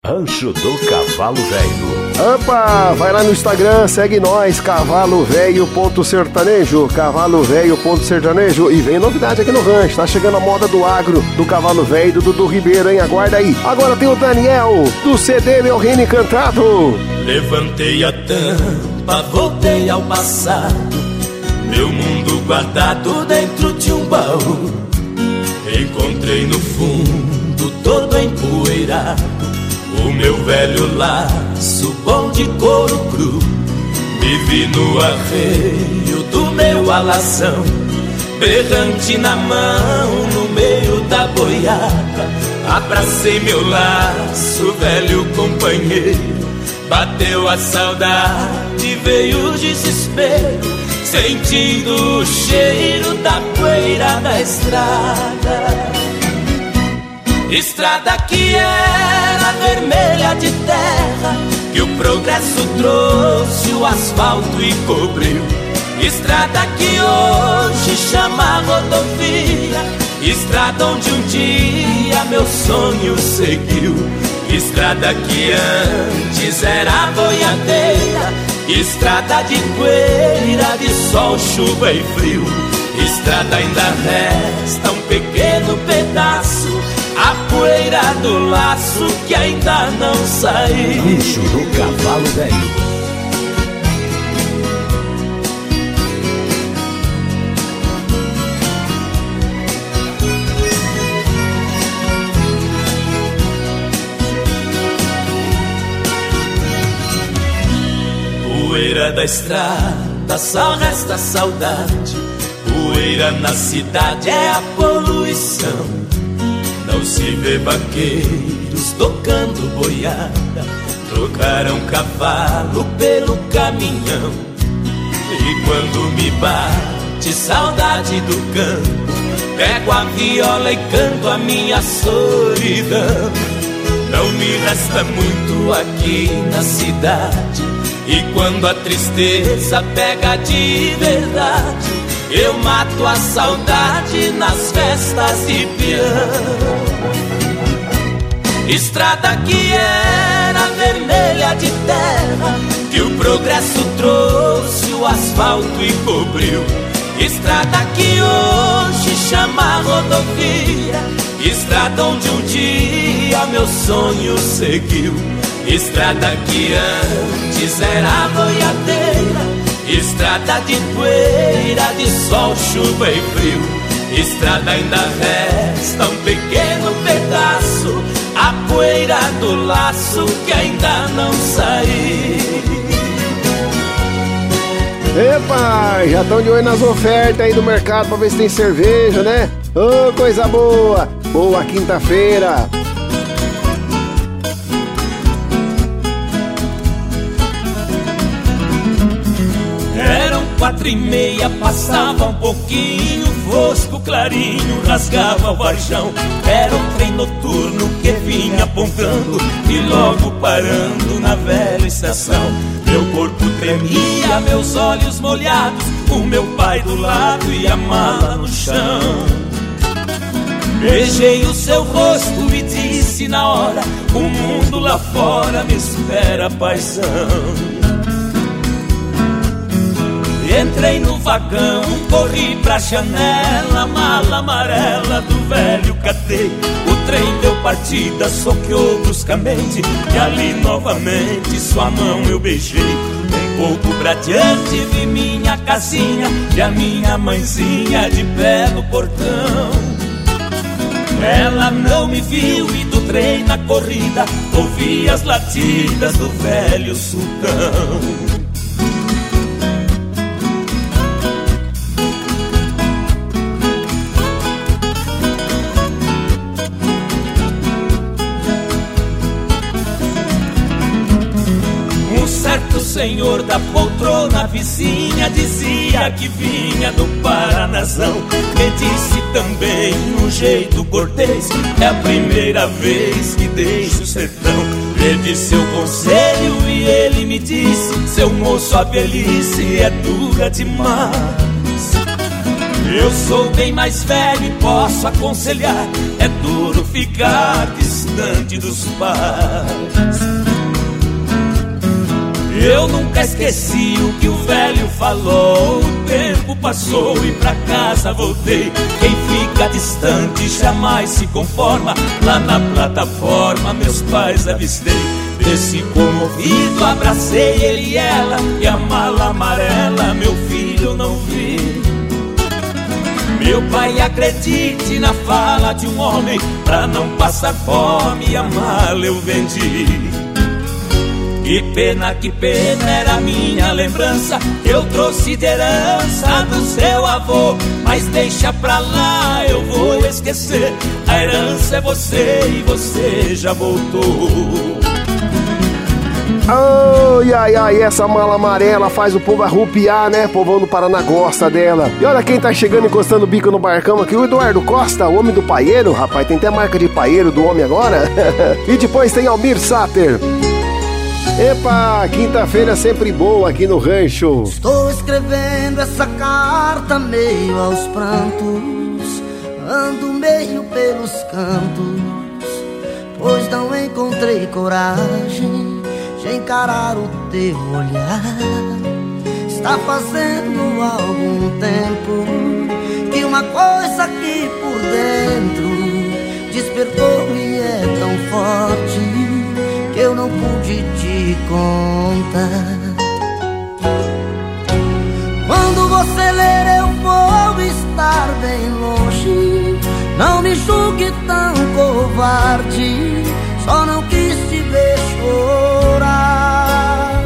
Rancho do Cavalo Velho. Opa, vai lá no Instagram, segue nós, cavalovelho.sertanejo, cavalovelho.sertanejo. E vem novidade aqui no rancho, tá chegando a moda do agro, do Cavalo Velho, do Dudu Ribeiro, hein? Aguarda aí. Agora tem o Daniel, do CD Meu Reino Encantado. Levantei a tampa, voltei ao passado, meu mundo guardado dentro de um baú. Encontrei no fundo, todo empoeirado, o meu velho laço bom de couro cru. Me vi no arreio do meu alazão, berrante na mão, no meio da boiada. Abracei meu laço, velho companheiro. Bateu a saudade, veio o desespero, sentindo o cheiro da poeira da estrada. Estrada que era vermelha de terra, que o progresso trouxe o asfalto e cobriu. Estrada que hoje chama rodovia, estrada onde um dia meu sonho seguiu. Estrada que antes era boiadeira, estrada de poeira, de sol, chuva e frio. Estrada ainda resta um pequeno pedaço, a poeira do laço que ainda não saiu. Rancho do Cavalo Velho. Poeira da estrada, só resta saudade. Poeira na cidade é a poluição. Não se vê vaqueiros tocando boiada, trocaram cavalo pelo caminhão. E quando me bate saudade do campo, pego a viola e canto a minha solidão. Não me resta muito aqui na cidade, e quando a tristeza pega de verdade, eu mato a saudade nas festas de peão. Estrada que era vermelha de terra, que o progresso trouxe o asfalto e cobriu. Estrada que hoje chama rodovia, estrada onde um dia meu sonho seguiu. Estrada que antes era boiadeira, estrada de poeira, de sol, chuva e frio. Estrada ainda resta um pequeno pedaço, a poeira do laço que ainda não saiu. Epa, já estão de olho nas ofertas aí do mercado pra ver se tem cerveja, né? Ô, coisa boa! Boa quinta-feira! Eram 4:30, passava um pouquinho, fosco clarinho rasgava o varjão. Era um trem noturno que vinha apontando e logo parando na velha estação. Meu corpo tremia, meus olhos molhados, o meu pai do lado e a mala no chão. Beijei o seu rosto e disse na hora: o mundo lá fora me espera, paizão. Entrei no vagão, corri pra janela, mala amarela do velho catei. O trem deu partida, soqueou bruscamente, e ali novamente sua mão eu beijei. Um pouco pra diante vi minha casinha e a minha mãezinha de pé no portão. Ela não me viu e do trem na corrida ouvi as latidas do velho sultão. Certo senhor da poltrona vizinha dizia que vinha do Paranazão. Me disse também num jeito cortês: é a primeira vez que deixo o sertão. Pedi seu conselho e ele me disse: seu moço, a velhice é dura demais. Eu sou bem mais velho e posso aconselhar: é duro ficar distante dos pais. Eu nunca esqueci o que o velho falou. O tempo passou e pra casa voltei. Quem fica distante jamais se conforma. Lá na plataforma meus pais avistei. Desci comovido, abracei ele e ela. E a mala amarela meu filho não vi. Meu pai, acredite na fala de um homem. Pra não passar fome a mala eu vendi. Que pena, era a minha lembrança que eu trouxe de herança do seu avô. Mas deixa pra lá, eu vou esquecer. A herança é você e você já voltou. Ai, ai, ai, essa mala amarela faz o povo arrupiar, né? O povão do Paraná gosta dela. E olha quem tá chegando, encostando o bico no barcão aqui, o Eduardo Costa, o homem do paieiro. Rapaz, tem até marca de paieiro do homem agora. E depois tem Almir Sater. Epa, quinta-feira sempre boa aqui no rancho. Estou escrevendo essa carta meio aos prantos, ando meio pelos cantos, pois não encontrei coragem de encarar o teu olhar. Está fazendo algum tempo que uma coisa aqui por dentro despertou e é tão forte que eu não pude te contar. Quando você ler eu vou estar bem longe. Não me julgue tão covarde, só não quis te ver chorar.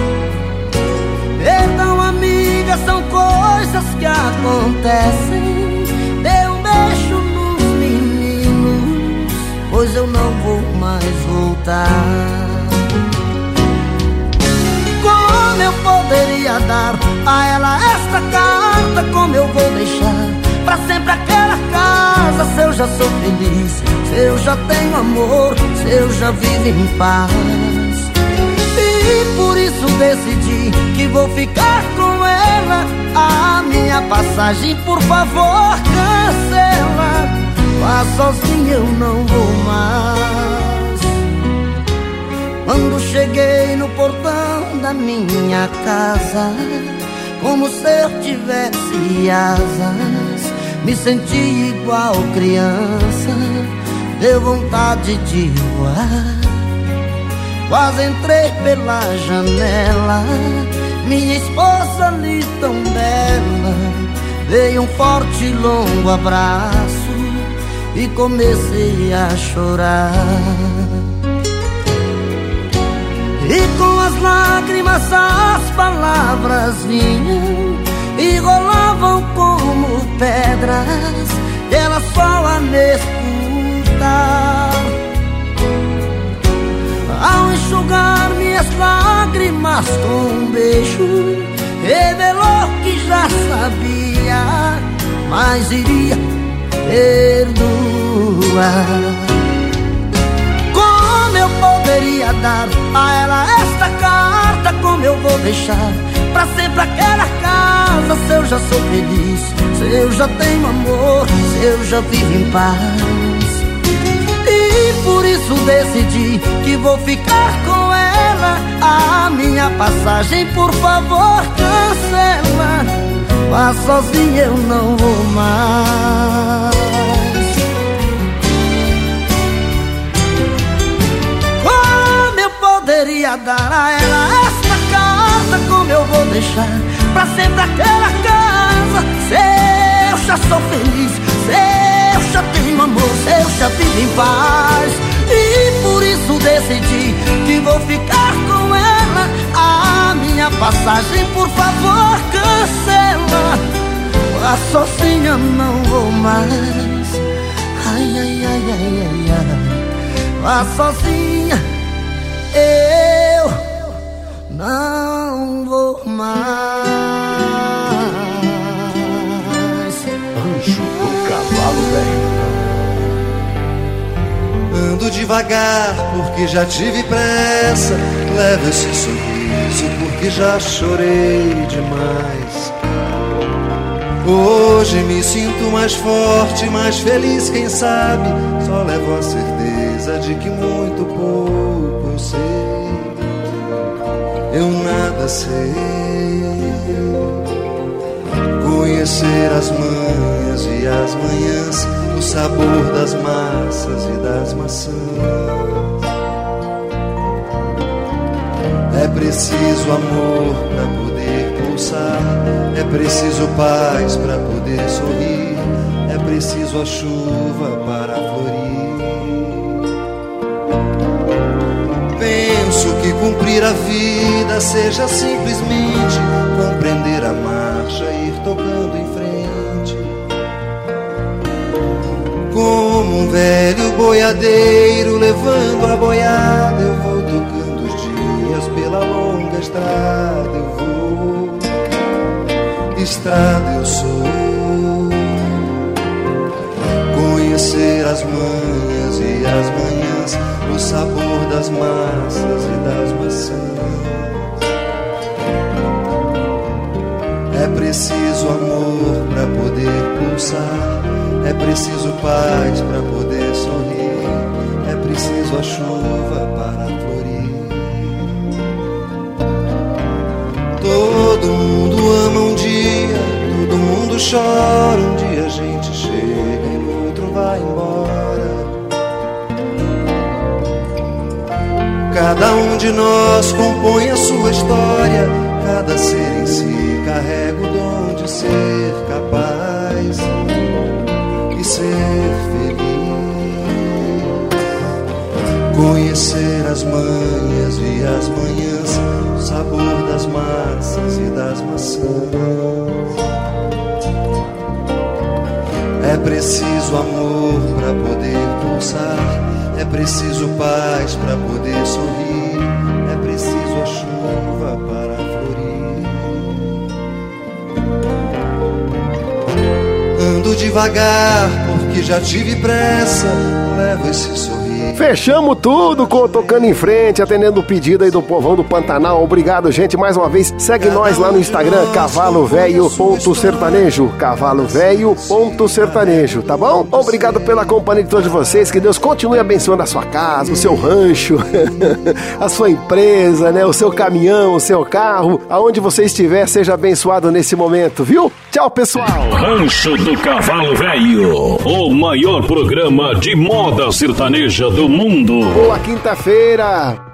Perdão, amiga, são coisas que acontecem. Dê um beijo nos meninos, pois eu não vou mais voltar. Como eu poderia dar a ela esta carta? Como eu vou deixar pra sempre aquela casa? Se eu já sou feliz, se eu já tenho amor, se eu já vivo em paz. E por isso decidi que vou ficar com ela. A minha passagem, por favor, cancela. Vá sozinha, eu não vou mais. Quando cheguei no portão da minha casa, como se eu tivesse asas, me senti igual criança, deu vontade de voar. Quase entrei pela janela, minha esposa ali tão bela, veio um forte e longo abraço e comecei a chorar. E com as lágrimas as palavras vinham e rolavam como pedras, ela só a me escutar. Ao enxugar minhas lágrimas com um beijo, revelou que já sabia, mas iria perdoar. Como eu poderia dar a ela esta carta? Como eu vou deixar pra sempre aquela casa? Se eu já sou feliz, se eu já tenho amor, se eu já vivo em paz. E por isso decidi que vou ficar com ela. A minha passagem, por favor, cancela. Vá sozinha, eu não vou mais. Como eu poderia dar a ela esta carta? Como eu vou deixar pra sempre aquela casa? Se eu já sou feliz, se eu já tenho amor, se eu já vivo em paz. E por isso decidi que vou ficar com ela. A minha passagem, por favor, cancela. Vá sozinha, não vou mais. Ai, ai, ai, ai, ai, ai. Vá sozinha, eu não vou mais. Rancho do Cavalo Velho. Ando devagar porque já tive pressa, levo esse sorriso porque já chorei demais. Hoje me sinto mais forte, mais feliz, quem sabe só levo a certeza de que muito pouco eu sei. Eu nada sei. Conhecer as manhas e as manhãs, o sabor das massas e das maçãs. É preciso amor pra poder pulsar, é preciso paz pra poder sorrir, é preciso a chuva para florir. Penso que cumprir a vida seja simplesmente compreender a marcha e ir tocando em frente. Como um velho boiadeiro levando a boiada, eu vou tocando os dias pela longa estrada. Eu vou, estrada eu sou. Conhecer as manhas e as manhãs, o sabor das massas e das maçãs. É preciso amor pra poder pulsar, é preciso paz pra poder sorrir, é preciso a chuva para florir. Todo mundo ama um dia, todo mundo chora um dia, a gente chega e no outro vai embora. Cada um de nós compõe a sua história, cada ser em si carrega o dom de ser capaz e ser feliz. Conhecer as manhas e as manhãs, o sabor das massas e das maçãs. É preciso amor pra poder pulsar, é preciso paz pra poder sorrir, é preciso a chuva para florir. Ando devagar porque já tive pressa, levo esse sorriso. Fechamos tudo com o Tocando em Frente, atendendo o pedido aí do povão do Pantanal. Obrigado, gente, mais uma vez. Segue nós lá no Instagram, cavalovelho.sertanejo, cavalovelho.sertanejo, tá bom? Obrigado pela companhia de todos vocês, que Deus continue abençoando a sua casa, o seu rancho, a sua empresa, né? O seu caminhão, o seu carro, aonde você estiver, seja abençoado nesse momento, viu? Tchau, pessoal! Rancho do Cavalo Velho, o maior programa de moda sertaneja do mundo. Boa quinta-feira!